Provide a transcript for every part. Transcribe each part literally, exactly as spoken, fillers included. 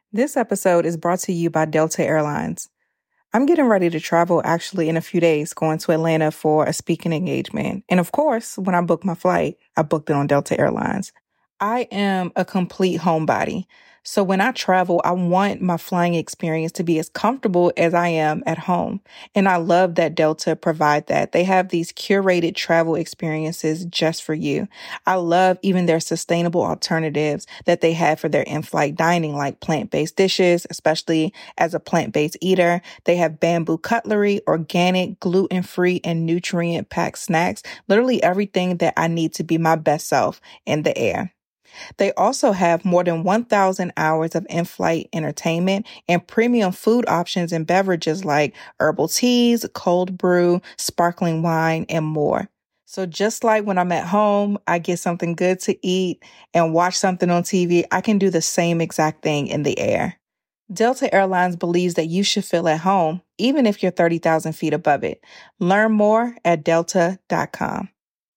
This episode is brought to you by Delta Airlines. I'm getting ready to travel actually in a few days, going to Atlanta for a speaking engagement. And of course, when I booked my flight, I booked it on Delta Airlines. I am a complete homebody. So when I travel, I want my flying experience to be as comfortable as I am at home. And I love that Delta provide that. They have these curated travel experiences just for you. I love even their sustainable alternatives that they have for their in-flight dining, like plant-based dishes, especially as a plant-based eater. They have bamboo cutlery, organic, gluten-free, and nutrient-packed snacks. Literally everything that I need to be my best self in the air. They also have more than one thousand hours of in-flight entertainment and premium food options and beverages like herbal teas, cold brew, sparkling wine, and more. So just like when I'm at home, I get something good to eat and watch something on T V, I can do the same exact thing in the air. Delta Airlines believes that you should feel at home, even if you're thirty thousand feet above it. Learn more at delta dot com.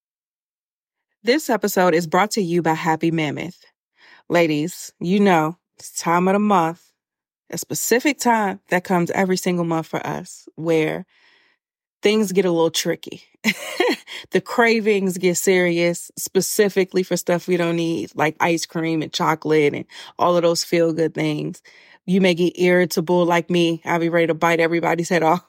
This episode is brought to you by Happy Mammoth. Ladies, you know, it's time of the month, a specific time that comes every single month for us where things get a little tricky. The cravings get serious, specifically for stuff we don't need, like ice cream and chocolate and all of those feel-good things. You may get irritable like me. I'll be ready to bite everybody's head off.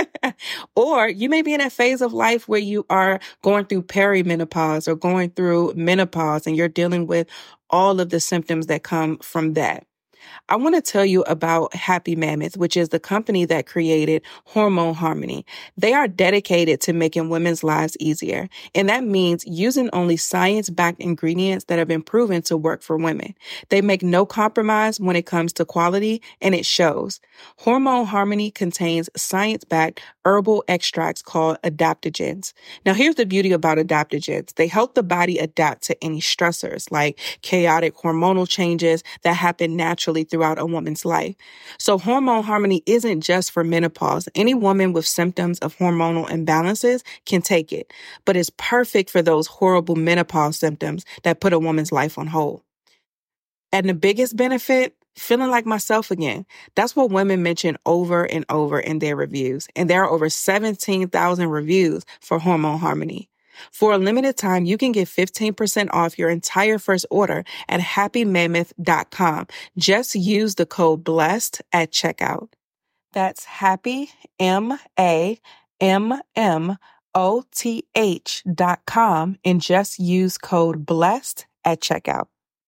Or you may be in that phase of life where you are going through perimenopause or going through menopause and you're dealing with all of the symptoms that come from that. I want to tell you about Happy Mammoth, which is the company that created Hormone Harmony. They are dedicated to making women's lives easier, and that means using only science-backed ingredients that have been proven to work for women. They make no compromise when it comes to quality, and it shows. Hormone Harmony contains science-backed herbal extracts called adaptogens. Now, here's the beauty about adaptogens. They help the body adapt to any stressors, like chaotic hormonal changes that happen naturally throughout a woman's life. So Hormone Harmony isn't just for menopause. Any woman with symptoms of hormonal imbalances can take it, but it's perfect for those horrible menopause symptoms that put a woman's life on hold. And the biggest benefit, feeling like myself again. That's what women mention over and over in their reviews. And there are over seventeen thousand reviews for Hormone Harmony. For a limited time, you can get fifteen percent off your entire first order at happy mammoth dot com. Just use the code BLESSED at checkout. That's happy, M A M M O T H dot com, and just use code BLESSED at checkout.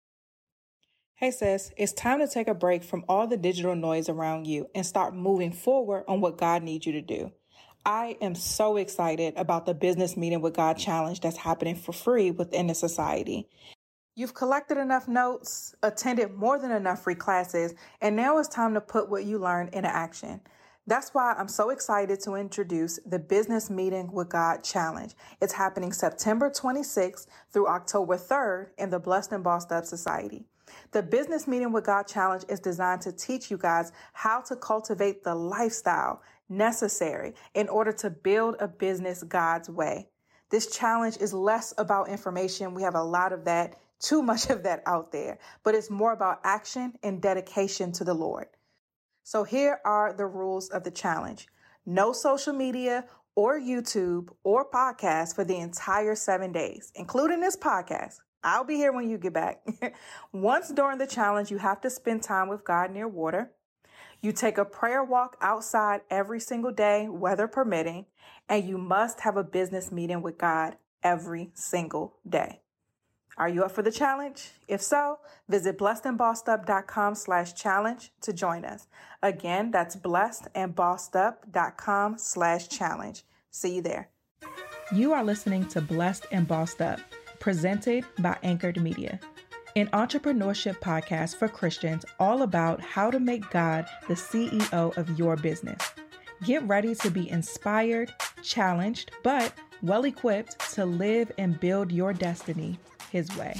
Hey sis, it's time to take a break from all the digital noise around you and start moving forward on what God needs you to do. I am so excited about the Business Meeting with God Challenge that's happening for free within the society. You've collected enough notes, attended more than enough free classes, and now it's time to put what you learned into action. That's why I'm so excited to introduce the Business Meeting with God Challenge. It's happening September twenty-sixth through October third in the Blessed and Bossed Up Society. The Business Meeting with God Challenge is designed to teach you guys how to cultivate the lifestyle necessary in order to build a business God's way. This challenge is less about information. We have a lot of that, too much of that out there, but it's more about action and dedication to the Lord. So here are the rules of the challenge. No social media or YouTube or podcast for the entire seven days, including this podcast. I'll be here when you get back. Once during the challenge, you have to spend time with God near water. You take a prayer walk outside every single day, weather permitting, and you must have a business meeting with God every single day. Are you up for the challenge? If so, visit blessedandbossedup.com slash challenge to join us. Again, that's blessedandbossedup.com slash challenge. See you there. You are listening to Blessed and Bossed Up, presented by Anchored Media, an entrepreneurship podcast for Christians all about how to make God the C E O of your business. Get ready to be inspired, challenged, but well-equipped to live and build your destiny His way.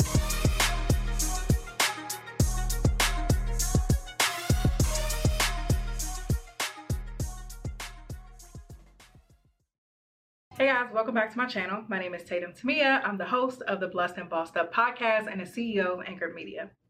Hey guys, welcome back to my channel. My name is Tatum Tamia. I'm the host of the Blessed and Bossed Up podcast and the C E O of Anchored Media.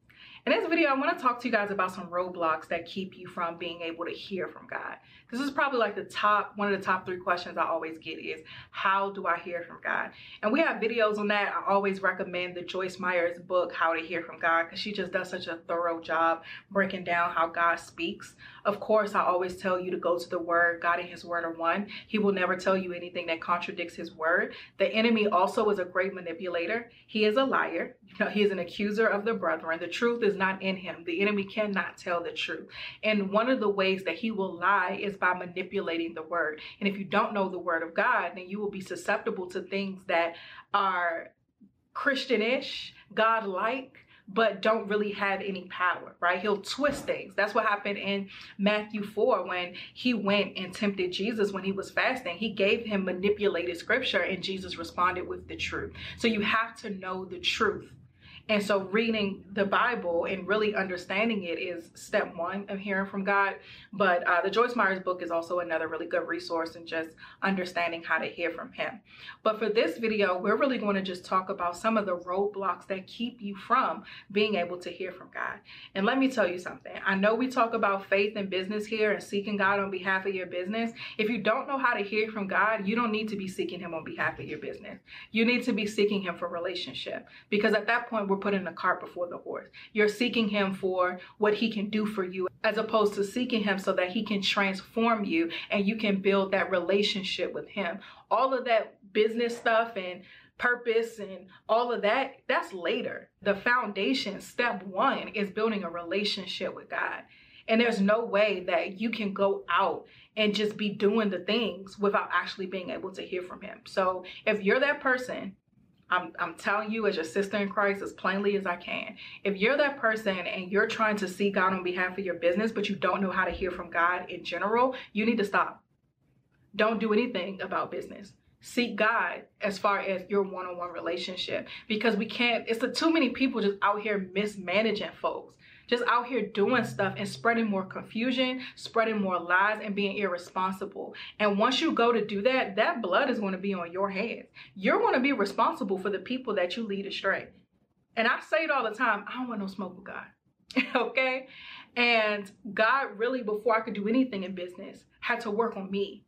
In this video, I want to talk to you guys about some roadblocks that keep you from being able to hear from God. This is probably like the top, one of the top three questions I always get is, how do I hear from God? And we have videos on that. I always recommend the Joyce Meyer's book, How to Hear from God, because she just does such a thorough job breaking down how God speaks. Of course, I always tell you to go to the Word. God and His Word are one. He will never tell you anything that contradicts His Word. The enemy also is a great manipulator. He is a liar. You know, he is an accuser of the brethren. The truth is not in him. The enemy cannot tell the truth. And one of the ways that he will lie is by manipulating the Word. And if you don't know the Word of God, then you will be susceptible to things that are Christianish, God-like, but don't really have any power, right? He'll twist things. That's what happened in Matthew four when he went and tempted Jesus when he was fasting. He gave him manipulated scripture and Jesus responded with the truth. So you have to know the truth. And so reading the Bible and really understanding it is step one of hearing from God. But uh, the Joyce Meyer's book is also another really good resource in just understanding how to hear from Him. But for this video, we're really going to just talk about some of the roadblocks that keep you from being able to hear from God. And let me tell you something. I know we talk about faith and business here and seeking God on behalf of your business. If you don't know how to hear from God, you don't need to be seeking Him on behalf of your business. You need to be seeking Him for relationship, because at that point, we're putting the cart before the horse. You're seeking Him for what He can do for you, as opposed to seeking Him so that He can transform you and you can build that relationship with Him. All of that business stuff and purpose and all of that, that's later. The foundation, step one, is building a relationship with God. And there's no way that you can go out and just be doing the things without actually being able to hear from Him. So if you're that person, I'm, I'm telling you as your sister in Christ as plainly as I can. If you're that person and you're trying to see God on behalf of your business, but you don't know how to hear from God in general, you need to stop. Don't do anything about business. Seek God as far as your one-on-one relationship, because we can't, it's the too many people just out here mismanaging folks, just out here doing stuff and spreading more confusion, spreading more lies and being irresponsible. And once you go to do that, that blood is going to be on your hands. You're going to be responsible for the people that you lead astray. And I say it all the time, I don't want no smoke with God. Okay. And God really, before I could do anything in business, had to work on me.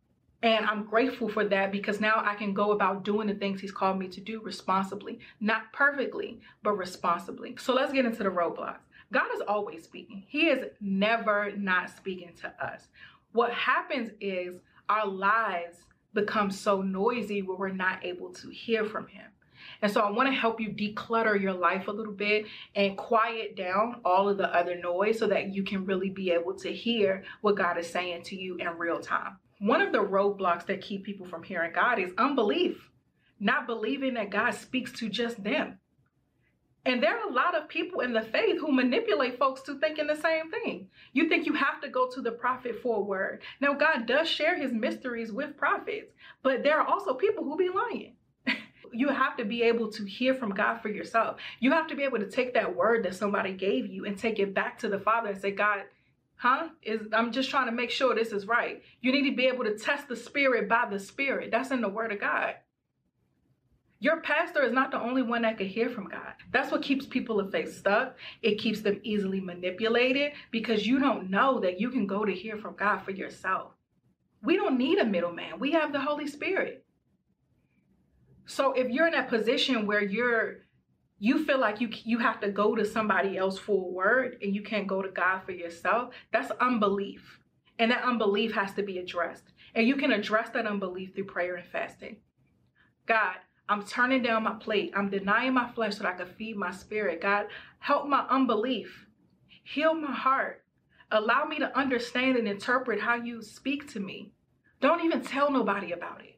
And I'm grateful for that, because now I can go about doing the things He's called me to do responsibly, not perfectly, but responsibly. So let's get into the roadblocks. God is always speaking. He is never not speaking to us. What happens is our lives become so noisy where we're not able to hear from Him. And so I want to help you declutter your life a little bit and quiet down all of the other noise so that you can really be able to hear what God is saying to you in real time. One of the roadblocks that keep people from hearing God is unbelief, not believing that God speaks to just them. And there are a lot of people in the faith who manipulate folks to thinking the same thing. You think you have to go to the prophet for a word. Now, God does share His mysteries with prophets, but there are also people who be lying. You have to be able to hear from God for yourself. You have to be able to take that word that somebody gave you and take it back to the Father and say, God, huh? Is I'm just trying to make sure this is right. You need to be able to test the spirit by the Spirit. That's in the Word of God. Your pastor is not the only one that can hear from God. That's what keeps people of faith stuck. It keeps them easily manipulated, because you don't know that you can go to hear from God for yourself. We don't need a middleman. We have the Holy Spirit. So if you're in that position where you're, you feel like you, you have to go to somebody else for a word and you can't go to God for yourself, that's unbelief. And that unbelief has to be addressed. And you can address that unbelief through prayer and fasting. God, I'm turning down my plate. I'm denying my flesh so that I can feed my spirit. God, help my unbelief. Heal my heart. Allow me to understand and interpret how you speak to me. Don't even tell nobody about it.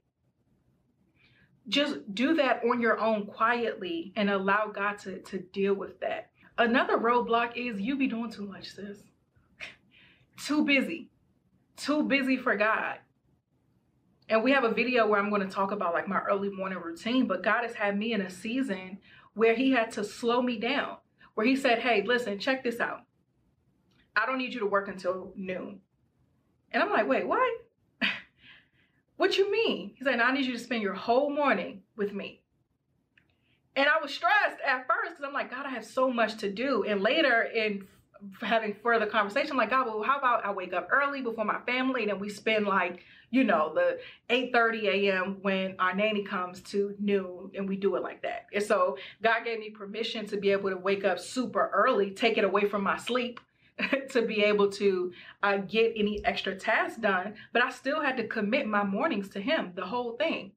Just do that on your own quietly and allow God to, to deal with that. Another roadblock is you be doing too much, sis. Too busy. Too busy for God. And we have a video where I'm going to talk about like my early morning routine, but God has had me in a season where He had to slow me down, where He said, hey, listen, check this out. I don't need you to work until noon. And I'm like, wait, what? What you mean? He said, I need you to spend your whole morning with me. And I was stressed at first because I'm like, God, I have so much to do. And later in having further conversation, I'm like, God, well, how about I wake up early before my family and then we spend like, you know, the eight thirty a.m. when our nanny comes to noon, and we do it like that. And so God gave me permission to be able to wake up super early, take it away from my sleep to be able to uh, get any extra tasks done. But I still had to commit my mornings to him, the whole thing.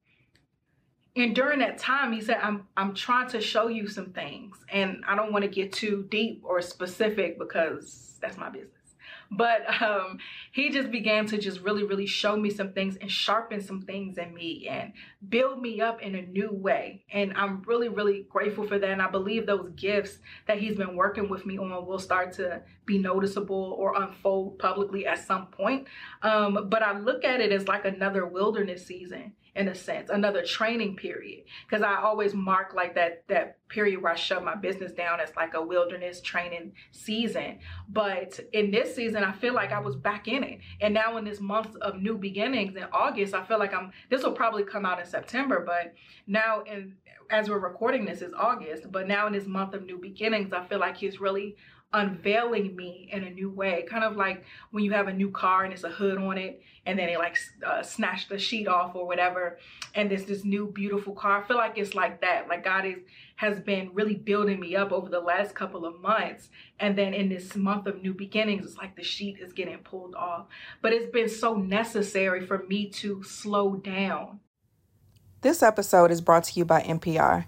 And during that time, he said, I'm I'm trying to show you some things. And I don't want to get too deep or specific because that's my business. But um, he just began to just really, really show me some things and sharpen some things in me and build me up in a new way. And I'm really, really grateful for that. And I believe those gifts that he's been working with me on will start to be noticeable or unfold publicly at some point. Um, but I look at it as like another wilderness season, in a sense, another training period. Because I always mark like that that period where I shut my business down as like a wilderness training season. But in this season, I feel like I was back in it. And now in this month of new beginnings in August, I feel like I'm, this will probably come out in September, but now in, as we're recording this is August, but now in this month of new beginnings, I feel like he's really unveiling me in a new way. Kind of like when you have a new car and it's a hood on it and then they like uh, snatch the sheet off or whatever, and there's this new beautiful car. I feel like it's like that. Like God is has been really building me up over the last couple of months, and then in this month of new beginnings, it's like the sheet is getting pulled off. But it's been so necessary for me to slow down. This episode is brought to you by N P R.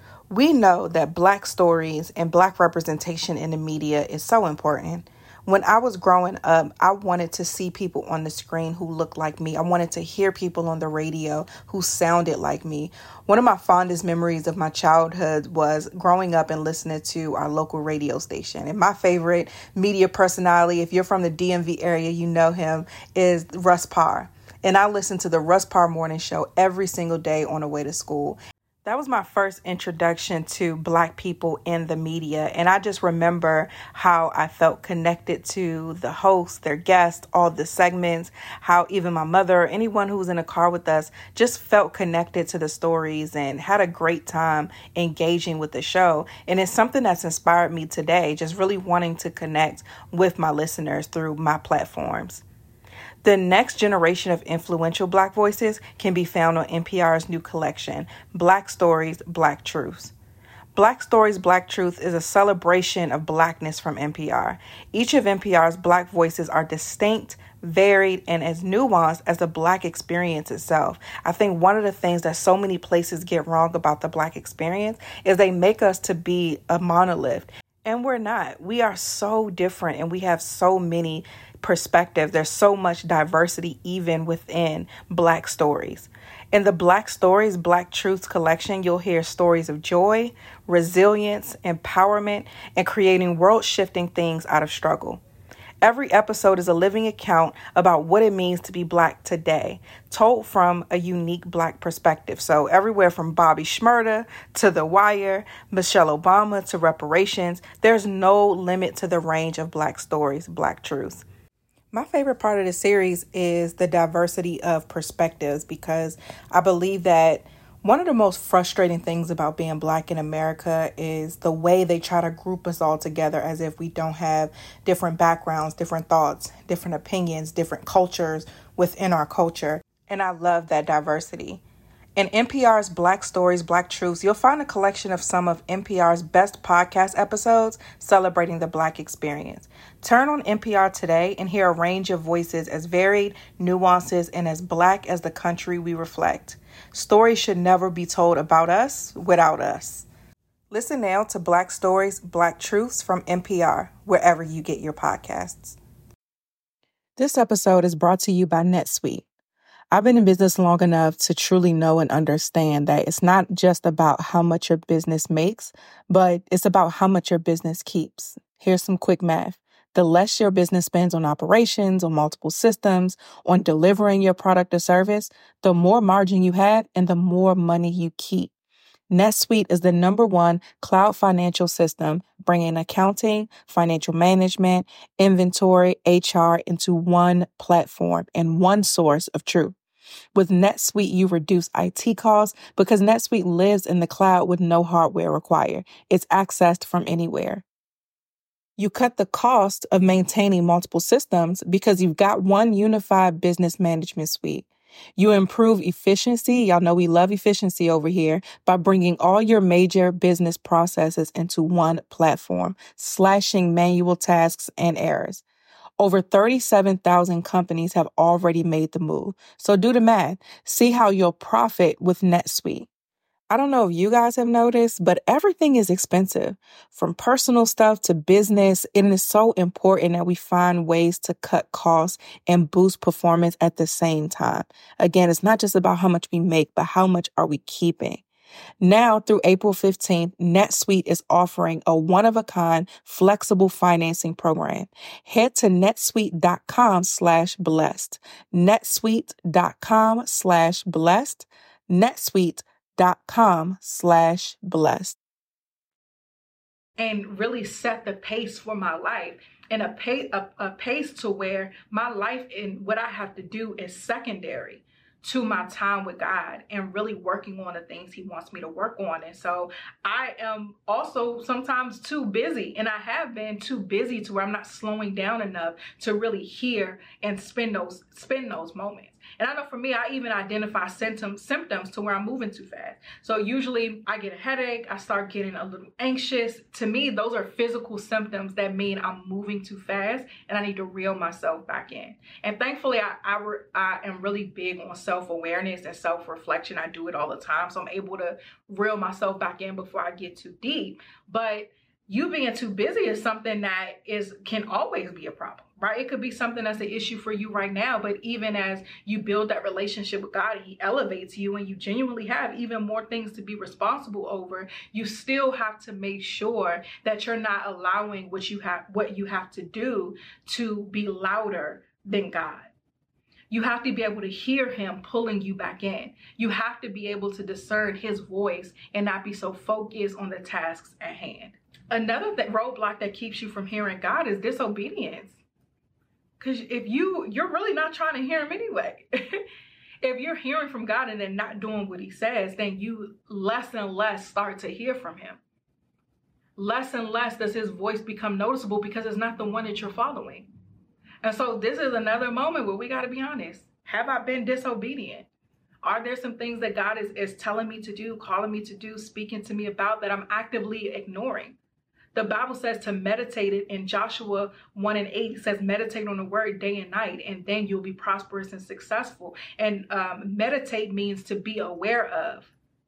We know that Black stories and Black representation in the media is so important. When I was growing up, I wanted to see people on the screen who looked like me. I wanted to hear people on the radio who sounded like me. One of my fondest memories of my childhood was growing up and listening to our local radio station. And my favorite media personality, if you're from the D M V area, you know him, is Russ Parr. And I listened to the Russ Parr Morning Show every single day on the way to school. That was my first introduction to Black people in the media. And I just remember how I felt connected to the hosts, their guests, all the segments, how even my mother, anyone who was in a car with us, just felt connected to the stories and had a great time engaging with the show. And it's something that's inspired me today, just really wanting to connect with my listeners through my platforms. The next generation of influential Black voices can be found on N P R's new collection, Black Stories, Black Truths. Black Stories, Black Truth is a celebration of Blackness from N P R. Each of N P R's Black voices are distinct, varied, and as nuanced as the Black experience itself. I think one of the things that so many places get wrong about the Black experience is they make us to be a monolith. And we're not. We are so different and we have so many perspectives. There's so much diversity even within Black stories. In the Black Stories, Black Truths collection, you'll hear stories of joy, resilience, empowerment, and creating world-shifting things out of struggle. Every episode is a living account about what it means to be Black today, told from a unique Black perspective. So everywhere from Bobby Shmurda to The Wire, Michelle Obama to reparations, there's no limit to the range of Black stories, Black truths. My favorite part of the series is the diversity of perspectives, because I believe that one of the most frustrating things about being Black in America is the way they try to group us all together as if we don't have different backgrounds, different thoughts, different opinions, different cultures within our culture. And I love that diversity. In N P R's Black Stories, Black Truths, you'll find a collection of some of N P R's best podcast episodes celebrating the Black experience. Turn on N P R today and hear a range of voices as varied, nuances, and as Black as the country we reflect. Stories should never be told about us without us. Listen now to Black Stories, Black Truths from N P R, wherever you get your podcasts. This episode is brought to you by NetSuite. I've been in business long enough to truly know and understand that it's not just about how much your business makes, but it's about how much your business keeps. Here's some quick math. The less your business spends on operations, on multiple systems, on delivering your product or service, the more margin you have and the more money you keep. NetSuite is the number one cloud financial system, bringing accounting, financial management, inventory, H R into one platform and one source of truth. With NetSuite, you reduce I T costs because NetSuite lives in the cloud with no hardware required. It's accessed from anywhere. You cut the cost of maintaining multiple systems because you've got one unified business management suite. You improve efficiency. Y'all know we love efficiency over here by bringing all your major business processes into one platform, slashing manual tasks and errors. Over thirty-seven thousand companies have already made the move. So do the math. See how you'll profit with NetSuite. I don't know if you guys have noticed, but everything is expensive. From personal stuff to business, it is so important that we find ways to cut costs and boost performance at the same time. Again, it's not just about how much we make, but how much are we keeping? Now through April fifteenth, NetSuite is offering a one-of-a-kind flexible financing program. Head to netsuite.com slash blessed. netsuite.com slash blessed. NetSuite dot com slash blessed. And really set the pace for my life, and a pace, a, a pace to where my life and what I have to do is secondary to my time with God and really working on the things he wants me to work on. And so I am also sometimes too busy, and I have been too busy to where I'm not slowing down enough to really hear and spend those spend those moments. And I know for me, I even identify symptoms, symptoms to where I'm moving too fast. So usually I get a headache, I start getting a little anxious. To me, those are physical symptoms that mean I'm moving too fast and I need to reel myself back in. And thankfully, I, I, re, I am really big on self-awareness and self-reflection. I do it all the time. So I'm able to reel myself back in before I get too deep. But you being too busy is something that is can always be a problem, right? It could be something that's an issue for you right now, but even as you build that relationship with God and he elevates you and you genuinely have even more things to be responsible over, you still have to make sure that you're not allowing what you have, what you have to do to be louder than God. You have to be able to hear him pulling you back in. You have to be able to discern his voice and not be so focused on the tasks at hand. Another th- roadblock that keeps you from hearing God is disobedience. Because if you, you're really not trying to hear him anyway. If you're hearing from God and then not doing what he says, then you less and less start to hear from him. Less and less does his voice become noticeable because it's not the one that you're following. And so this is another moment where we got to be honest. Have I been disobedient? Are there some things that God is, is telling me to do, calling me to do, speaking to me about that I'm actively ignoring? The Bible says to meditate it in Joshua one and eight. It says meditate on the word day and night, and then you'll be prosperous and successful. And um, meditate means to be aware of.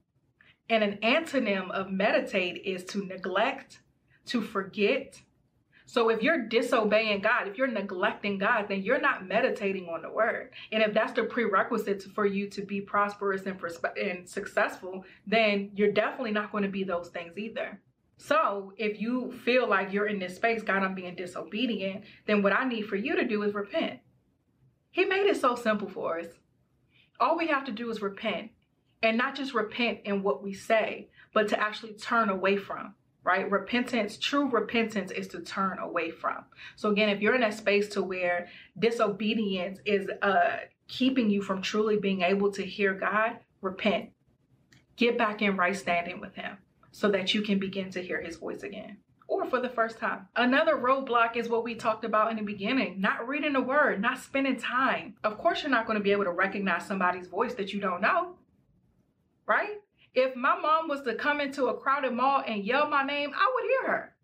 And an antonym of meditate is to neglect, to forget. So if you're disobeying God, if you're neglecting God, then you're not meditating on the word. And if that's the prerequisite for you to be prosperous and, perspe- and successful, then you're definitely not going to be those things either. So if you feel like you're in this space, God, I'm being disobedient, then what I need for you to do is repent. He made it so simple for us. All we have to do is repent, and not just repent in what we say, but to actually turn away from, right? Repentance, true repentance is to turn away from. So again, if you're in that space to where disobedience is uh, keeping you from truly being able to hear God, repent. Get back in right standing with him, so that you can begin to hear his voice again, or for the first time. Another roadblock is what we talked about in the beginning, not reading the word, not spending time. Of course, you're not going to be able to recognize somebody's voice that you don't know, right? If my mom was to come into a crowded mall and yell my name, I would hear her.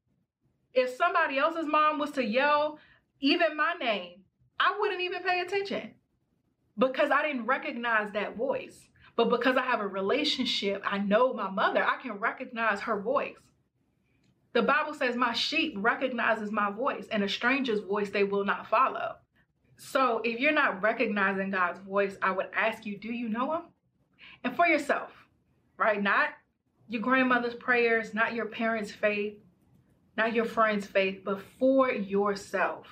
If somebody else's mom was to yell even my name, I wouldn't even pay attention because I didn't recognize that voice. But because I have a relationship, I know my mother, I can recognize her voice. The Bible says my sheep recognizes my voice, and a stranger's voice they will not follow. So if you're not recognizing God's voice, I would ask you, do you know him? And for yourself, right? Not your grandmother's prayers, not your parents' faith, not your friend's faith, but for yourself.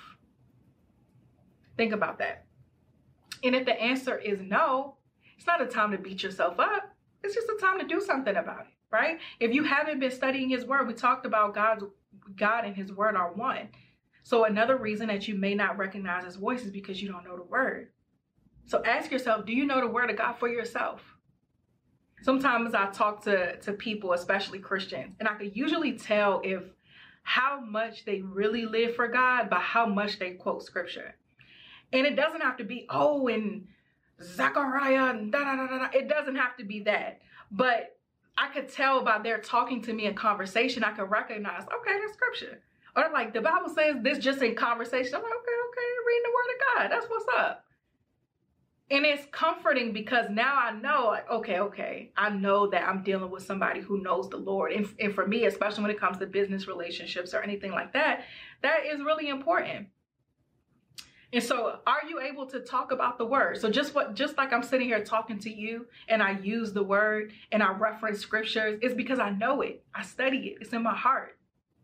Think about that. And if the answer is no, it's not a time to beat yourself up. It's just a time to do something about it, right? If you haven't been studying his word, we talked about God's, God and his word are one. So another reason that you may not recognize his voice is because you don't know the word. So ask yourself, do you know the word of God for yourself? Sometimes I talk to, to people, especially Christians, and I can usually tell if how much they really live for God by how much they quote scripture. And it doesn't have to be, oh, and Zechariah, and da, da, da, da, da. It doesn't have to be that. But I could tell by their talking to me in conversation, I could recognize, okay, that's scripture. Or like the Bible says this just in conversation. I'm like, okay, okay, reading the word of God. That's what's up. And it's comforting because now I know, like, okay, okay, I know that I'm dealing with somebody who knows the Lord. And, and for me, especially when it comes to business relationships or anything like that, that is really important. And so are you able to talk about the word? So just what, just like I'm sitting here talking to you and I use the word and I reference scriptures, it's because I know it. I study it. It's in my heart.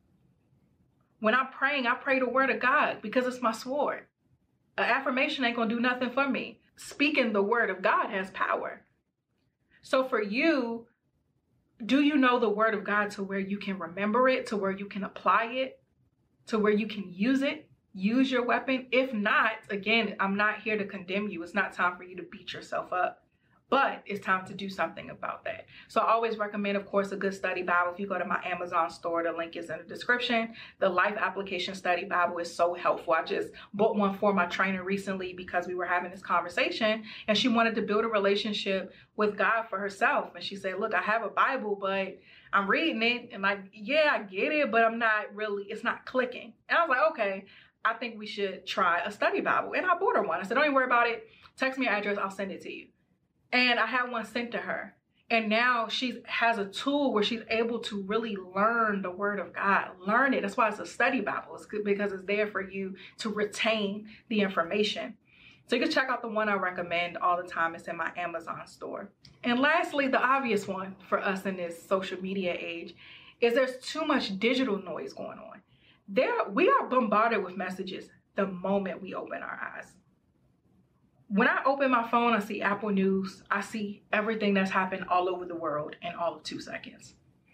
When I'm praying, I pray the word of God because it's my sword. An affirmation ain't gonna do nothing for me. Speaking the word of God has power. So for you, do you know the word of God to where you can remember it, to where you can apply it, to where you can use it? Use your weapon. If not, again, I'm not here to condemn you. It's not time for you to beat yourself up, but it's time to do something about that. So I always recommend, of course, a good study Bible. If you go to my Amazon store, the link is in the description. The Life Application Study Bible is so helpful. I just bought one for my trainer recently because we were having this conversation and she wanted to build a relationship with God for herself. And she said, look, I have a Bible, but I'm reading it and like, yeah, I get it, but I'm not really, it's not clicking. And I was like, okay, I think we should try a study Bible. And I bought her one. I said, don't even worry about it. Text me your address. I'll send it to you. And I had one sent to her. And now she has a tool where she's able to really learn the word of God. Learn it. That's why it's a study Bible. It's good because it's there for you to retain the information. So you can check out the one I recommend all the time. It's in my Amazon store. And lastly, the obvious one for us in this social media age is there's too much digital noise going on. There, we are bombarded with messages the moment we open our eyes. When I open my phone, I see Apple News. I see everything that's happened all over the world in all of two seconds.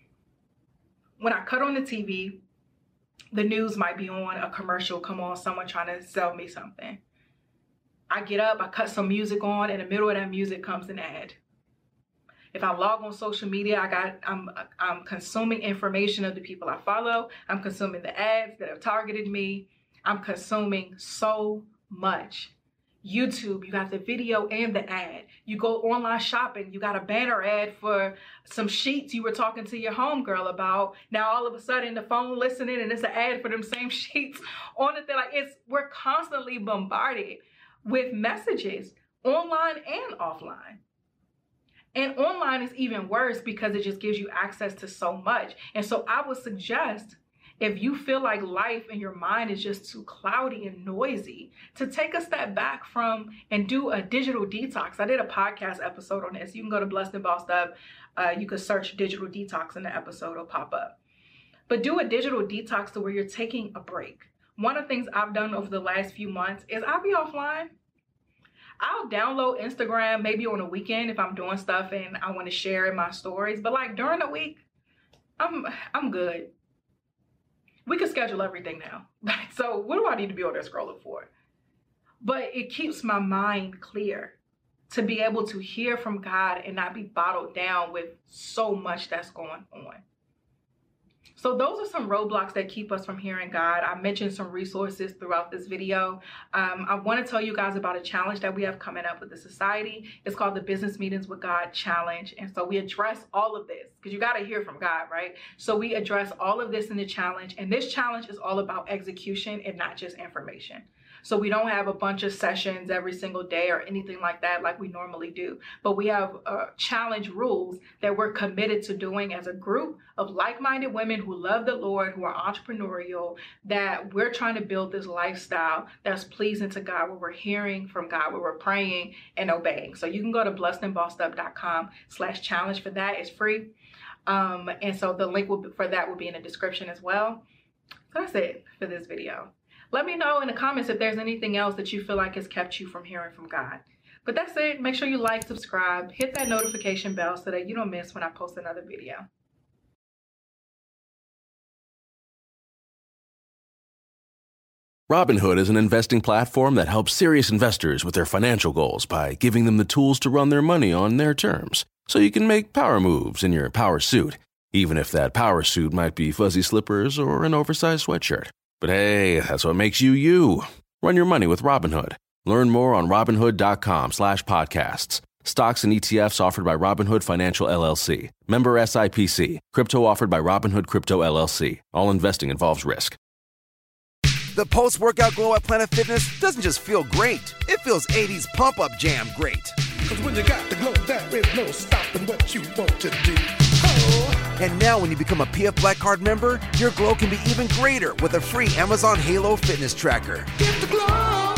When I cut on the T V, the news might be on, a commercial come on, someone trying to sell me something. I get up, I cut some music on, in the middle of that music comes an ad. If I log on social media, I got, I'm, I'm consuming information of the people I follow. I'm consuming the ads that have targeted me. I'm consuming so much. YouTube, you got the video and the ad. You go online shopping, you got a banner ad for some sheets you were talking to your homegirl about. Now all of a sudden the phone listening and it's an ad for them same sheets on the thing. Like it's, we're constantly bombarded with messages online and offline. And online is even worse because it just gives you access to so much. And so I would suggest, if you feel like life and your mind is just too cloudy and noisy, to take a step back from and do a digital detox. I did a podcast episode on this. You can go to Blessed and Bossed Up. Uh, you can search digital detox in the episode, it'll pop up. But do a digital detox to where you're taking a break. One of the things I've done over the last few months is I'll be offline. I'll download Instagram maybe on a weekend if I'm doing stuff and I want to share in my stories. But like during the week, I'm I'm good. We can schedule everything now. So what do I need to be on there scrolling for? But it keeps my mind clear to be able to hear from God and not be bottled down with so much that's going on. So those are some roadblocks that keep us from hearing God. I mentioned some resources throughout this video. Um, I want to tell you guys about a challenge that we have coming up with the society. It's called the Business Meetings with God Challenge. And so we address all of this because you got to hear from God, right? So we address all of this in the challenge. And this challenge is all about execution and not just information. So we don't have a bunch of sessions every single day or anything like that like we normally do. But we have uh, challenge rules that we're committed to doing as a group of like-minded women who love the Lord, who are entrepreneurial, that we're trying to build this lifestyle that's pleasing to God, where we're hearing from God, where we're praying and obeying. So you can go to blessed and bossed up dot com slash challenge for that. It's free. Um, and so the link will be, for that will be in the description as well. So that's it for this video. Let me know in the comments if there's anything else that you feel like has kept you from hearing from God. But that's it. Make sure you like, subscribe, hit that notification bell so that you don't miss when I post another video. Robinhood is an investing platform that helps serious investors with their financial goals by giving them the tools to run their money on their terms, so you can make power moves in your power suit, even if that power suit might be fuzzy slippers or an oversized sweatshirt. But hey, that's what makes you you. Run your money with Robinhood. Learn more on Robinhood.com slash podcasts. Stocks and E T Fs offered by Robinhood Financial L L C. Member S I P C. Crypto offered by Robinhood Crypto L L C. All investing involves risk. The post-workout glow at Planet Fitness doesn't just feel great. It feels eighties pump-up jam great. Cause when you got the glow, there is no stopping what you want to do. Oh. And now when you become a P F Black Card member, your glow can be even greater with a free Amazon Halo fitness tracker. Get the glow.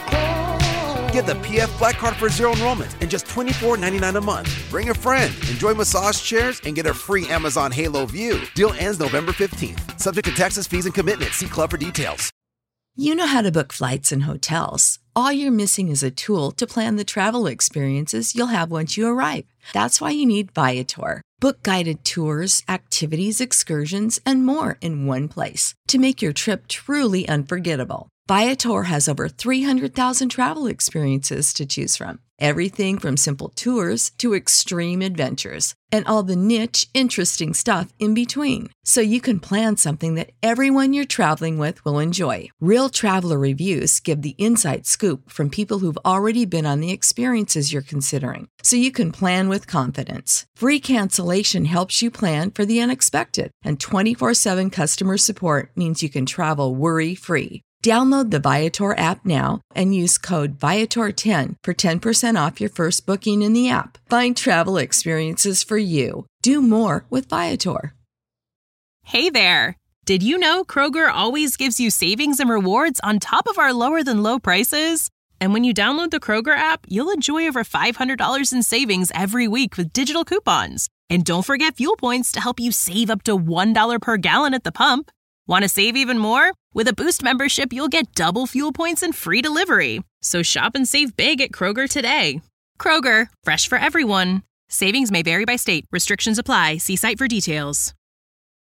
glow. Get the P F Black Card for zero enrollment and just twenty-four ninety-nine a month. Bring a friend, enjoy massage chairs, and get a free Amazon Halo View. Deal ends November fifteenth. Subject to taxes, fees, and commitment. See Club for details. You know how to book flights and hotels. All you're missing is a tool to plan the travel experiences you'll have once you arrive. That's why you need Viator. Book guided tours, activities, excursions, and more in one place to make your trip truly unforgettable. Viator has over three hundred thousand travel experiences to choose from. Everything from simple tours to extreme adventures and all the niche, interesting stuff in between. So you can plan something that everyone you're traveling with will enjoy. Real traveler reviews give the inside scoop from people who've already been on the experiences you're considering. So you can plan with confidence. Free cancellation helps you plan for the unexpected. And twenty-four seven customer support means you can travel worry-free. Download the Viator app now and use code Viator ten for ten percent off your first booking in the app. Find travel experiences for you. Do more with Viator. Hey there! Did you know Kroger always gives you savings and rewards on top of our lower-than-low prices? And when you download the Kroger app, you'll enjoy over five hundred dollars in savings every week with digital coupons. And don't forget fuel points to help you save up to one dollar per gallon at the pump. Want to save even more? With a Boost membership, you'll get double fuel points and free delivery. So shop and save big at Kroger today. Kroger, fresh for everyone. Savings may vary by state. Restrictions apply. See site for details.